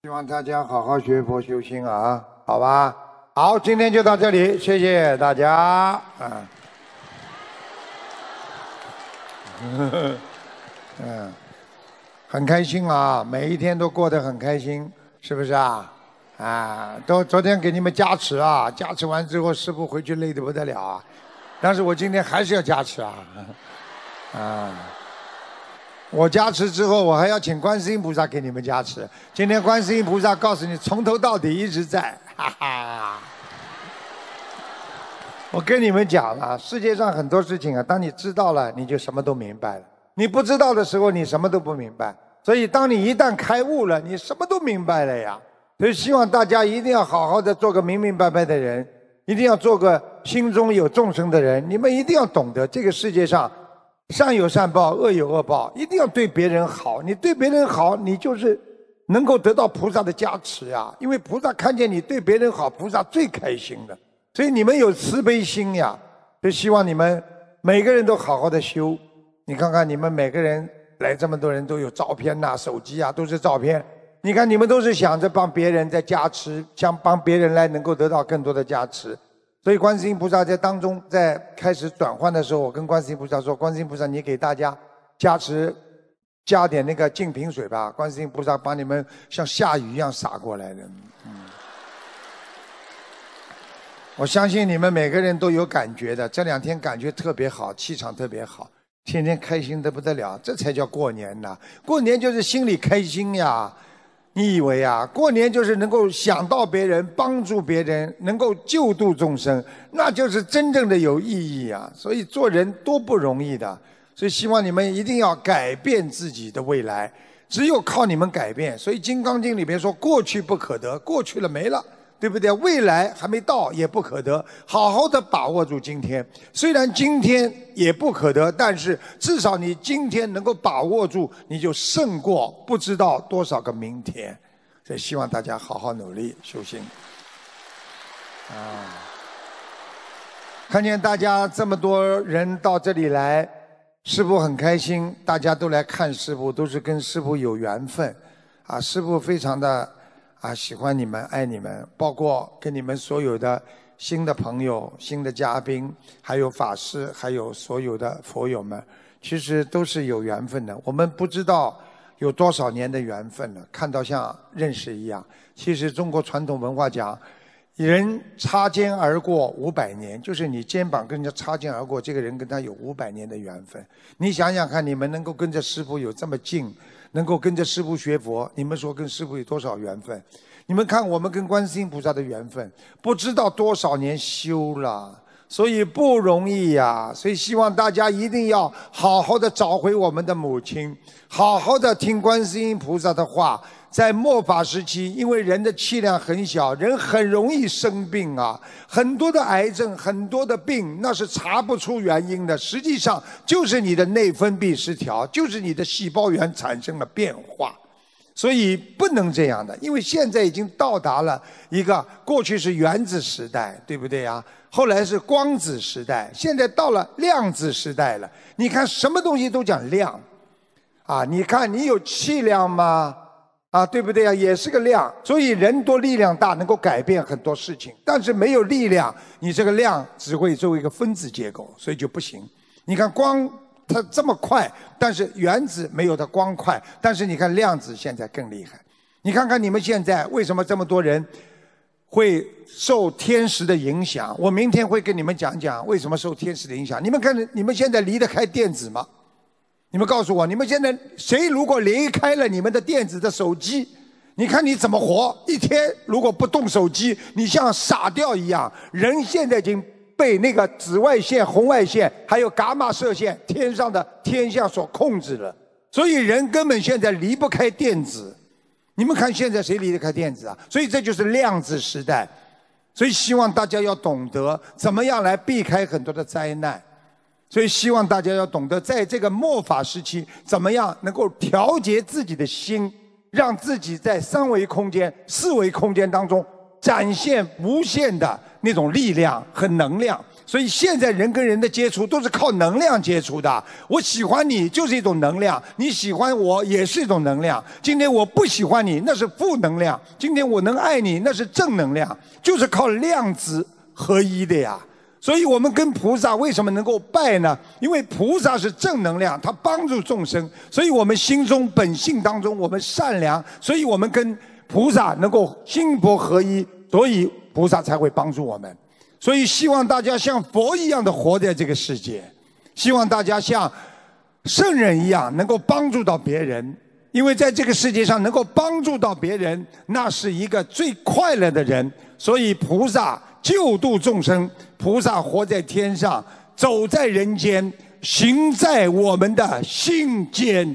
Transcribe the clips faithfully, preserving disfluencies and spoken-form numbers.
希望大家好好学佛修心啊，好吧？好，今天就到这里，谢谢大家。啊，嗯，很开心啊，每一天都过得很开心，是不是啊？啊，都昨天给你们加持啊，加持完之后，师父回去累得不得了啊，但是我今天还是要加持啊，啊。我加持之后，我还要请观世音菩萨给你们加持。今天观世音菩萨告诉你，从头到底一直在，哈哈。我跟你们讲了，世界上很多事情啊，当你知道了，你就什么都明白了；你不知道的时候，你什么都不明白。所以，当你一旦开悟了，你什么都明白了呀。所以，希望大家一定要好好的做个明明白白的人，一定要做个心中有众生的人。你们一定要懂得，这个世界上。善有善报，恶有恶报，一定要对别人好。你对别人好，你就是能够得到菩萨的加持呀。因为菩萨看见你对别人好，菩萨最开心的。所以你们有慈悲心呀，就希望你们每个人都好好的修。你看看你们每个人来这么多人都有照片呐、手机啊，都是照片。你看你们都是想着帮别人在加持，想帮别人来能够得到更多的加持。所以观世音菩萨在当中，在开始转换的时候，我跟观世音菩萨说：“观世音菩萨，你给大家加持，加点那个净瓶水吧。”观世音菩萨把你们像下雨一样洒过来的。嗯，我相信你们每个人都有感觉的，这两天感觉特别好，气场特别好，天天开心得不得了，这才叫过年呐！过年就是心里开心呀。你以为啊，过年就是能够想到别人，帮助别人，能够救度众生，那就是真正的有意义啊！所以做人多不容易的，所以希望你们一定要改变自己的未来，只有靠你们改变。所以《金刚经》里面说，过去不可得，过去了没了，对不对？未来还没到，也不可得，好好的把握住今天。虽然今天也不可得，但是至少你今天能够把握住，你就胜过不知道多少个明天。所以希望大家好好努力修行。啊，看见大家这么多人到这里来，师父很开心，大家都来看师父，都是跟师父有缘分。啊，师父非常的啊喜欢你们，爱你们，包括跟你们所有的新的朋友、新的嘉宾，还有法师，还有所有的佛友们，其实都是有缘分的。我们不知道有多少年的缘分了，看到像认识一样。其实中国传统文化讲，人擦肩而过五百年，就是你肩膀跟人家擦肩而过，这个人跟他有五百年的缘分。你想想看，你们能够跟着师父有这么近，能够跟着师父学佛，你们说跟师父有多少缘分？你们看我们跟观世音菩萨的缘分，不知道多少年修了，所以不容易呀。所以希望大家一定要好好的找回我们的母亲，好好的听观世音菩萨的话。在末法时期，因为人的气量很小，人很容易生病啊，很多的癌症，很多的病，那是查不出原因的，实际上就是你的内分泌失调，就是你的细胞源产生了变化。所以不能这样的，因为现在已经到达了一个过去是原子时代，对不对啊？后来是光子时代，现在到了量子时代了。你看什么东西都讲量啊，你看你有气量吗？啊，对不对啊？也是个量，所以人多力量大，能够改变很多事情。但是没有力量，你这个量只会作为一个分子结构，所以就不行。你看光它这么快，但是原子没有它光快。但是你看量子现在更厉害。你看看你们现在为什么这么多人会受天时的影响？我明天会跟你们讲讲为什么受天时的影响。你们看，你们现在离得开电子吗？你们告诉我，你们现在谁如果离开了你们的电子的手机，你看你怎么活？一天如果不动手机，你像傻掉一样。人现在已经被那个紫外线、红外线还有伽马射线天上的天象所控制了，所以人根本现在离不开电子。你们看现在谁离得开电子啊？所以这就是量子时代。所以希望大家要懂得怎么样来避开很多的灾难。所以希望大家要懂得在这个末法时期怎么样能够调节自己的心，让自己在三维空间、四维空间当中展现无限的那种力量和能量。 所以现在人跟人的接触都是靠能量接触的。我喜欢你就是一种能量，你喜欢我也是一种能量。今天我不喜欢你，那是负能量；今天我能爱你，那是正能量，就是靠量子合一的呀。所以我们跟菩萨为什么能够拜呢？因为菩萨是正能量，他帮助众生，所以我们心中本性当中我们善良，所以我们跟菩萨能够心魄合一，所以菩萨才会帮助我们。所以希望大家像佛一样的活在这个世界，希望大家像圣人一样能够帮助到别人，因为在这个世界上能够帮助到别人，那是一个最快乐的人。所以菩萨救度众生，菩萨活在天上，走在人间，行在我们的心间。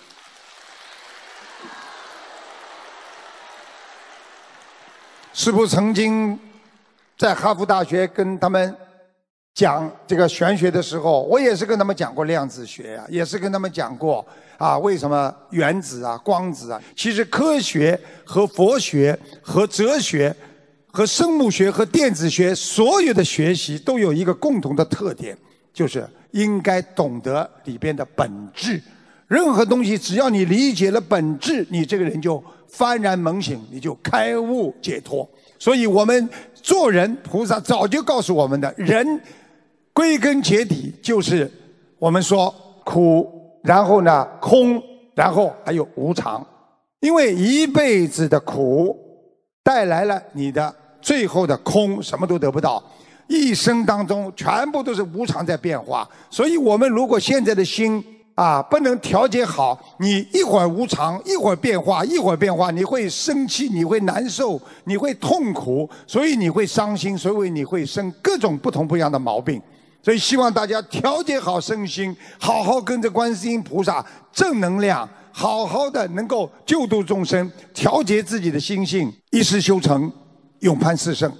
师父曾经在哈佛大学跟他们讲这个玄学的时候，我也是跟他们讲过量子学呀、啊，也是跟他们讲过啊，为什么原子啊、光子啊，其实科学和佛学和哲学和生物学和电子学所有的学习都有一个共同的特点，就是应该懂得里边的本质。任何东西只要你理解了本质，你这个人就幡然猛醒，你就开悟解脱。所以我们做人，菩萨早就告诉我们的，人归根结底就是我们说苦，然后呢空，然后还有无常。因为一辈子的苦带来了你的最后的空，什么都得不到。一生当中全部都是无常在变化，所以我们如果现在的心啊不能调节好，你一会儿无常，一会儿变化，一会儿变化，你会生气，你会难受，你会痛苦，所以你会伤心，所以你会生各种不同不一样的毛病。所以希望大家调节好身心，好好跟着观世音菩萨正能量，好好的能够救度众生，调节自己的心性，一世修成，永攀四圣。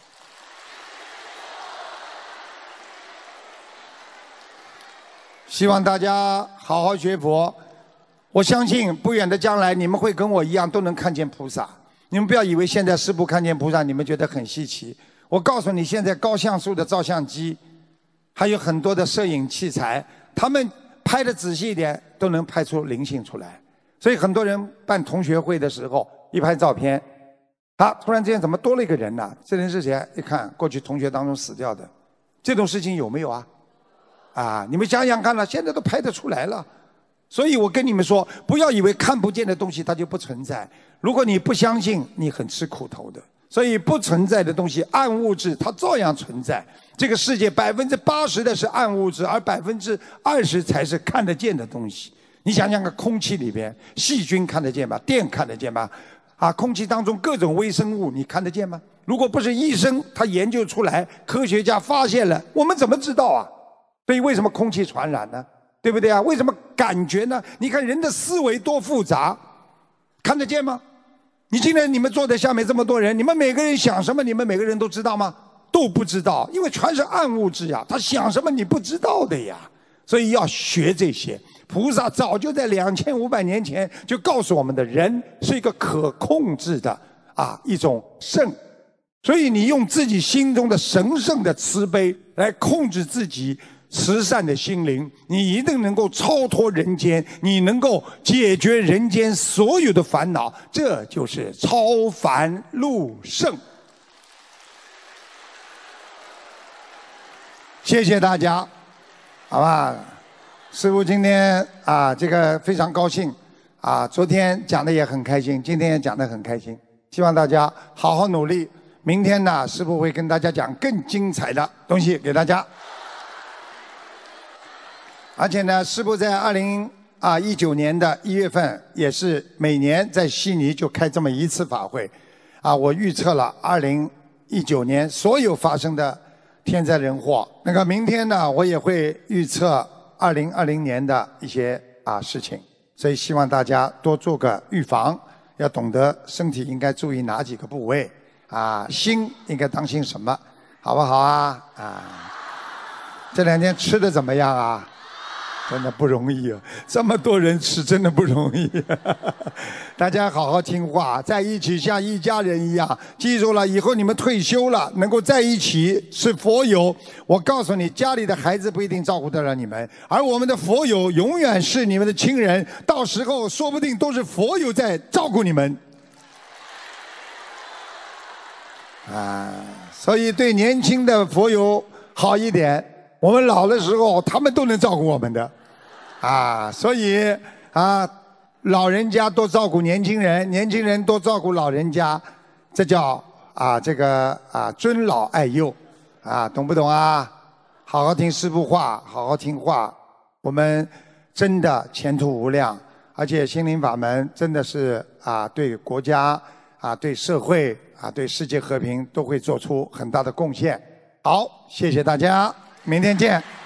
希望大家好好学佛，我相信不远的将来你们会跟我一样都能看见菩萨。你们不要以为现在师父看见菩萨你们觉得很稀奇，我告诉你，现在高像素的照相机还有很多的摄影器材，他们拍的仔细一点都能拍出灵性出来。所以很多人办同学会的时候一拍照片，啊，突然之间怎么多了一个人呢？这人是谁？一看过去同学当中死掉的，这种事情有没有啊？啊，你们想想看了，现在都拍得出来了。所以我跟你们说，不要以为看不见的东西它就不存在。如果你不相信，你很吃苦头的。所以不存在的东西，暗物质它照样存在。这个世界百分之八十的是暗物质，而百分之二十才是看得见的东西。你想想看，空气里边细菌看得见吗？电看得见吗？啊，空气当中各种微生物你看得见吗？如果不是医生他研究出来，科学家发现了，我们怎么知道啊？所以为什么空气传染呢？对不对啊？为什么感觉呢？你看人的思维多复杂，看得见吗？你今天你们坐在下面这么多人，你们每个人想什么，你们每个人都知道吗？都不知道，因为全是暗物质呀，他想什么你不知道的呀。所以要学这些。菩萨早就在两千五百年前就告诉我们的，人是一个可控制的啊一种圣。所以你用自己心中的神圣的慈悲来控制自己慈善的心灵，你一定能够超脱人间，你能够解决人间所有的烦恼，这就是超凡入圣。谢谢大家，好吧？师父今天啊，这个非常高兴啊，昨天讲的也很开心，今天也讲得很开心，希望大家好好努力。明天呢，师父会跟大家讲更精彩的东西给大家。而且呢，师父在二零啊一九年的一月份，也是每年在悉尼就开这么一次法会，啊，我预测了二零一九年所有发生的天灾人祸。那个明天呢，我也会预测二零二零年的一些啊事情，所以希望大家多做个预防，要懂得身体应该注意哪几个部位，啊，心应该当心什么，好不好啊？啊，这两天吃的怎么样啊？ 真的不容易啊！这么多人吃，真的不容易。大家好好听话，在一起像一家人一样。记住了，以后你们退休了，能够在一起是佛友。我告诉你，家里的孩子不一定照顾得了你们，而我们的佛友永远是你们的亲人。到时候说不定都是佛友在照顾你们。啊，所以对年轻的佛友好一点。我们老的时候，他们都能照顾我们的。啊，所以啊，老人家多照顾年轻人，年轻人多照顾老人家，这叫啊这个啊尊老爱幼，啊懂不懂啊？好好听师父话，好好听话，我们真的前途无量，而且心灵法门真的是啊对国家啊对社会啊对世界和平都会做出很大的贡献。好，谢谢大家，明天见。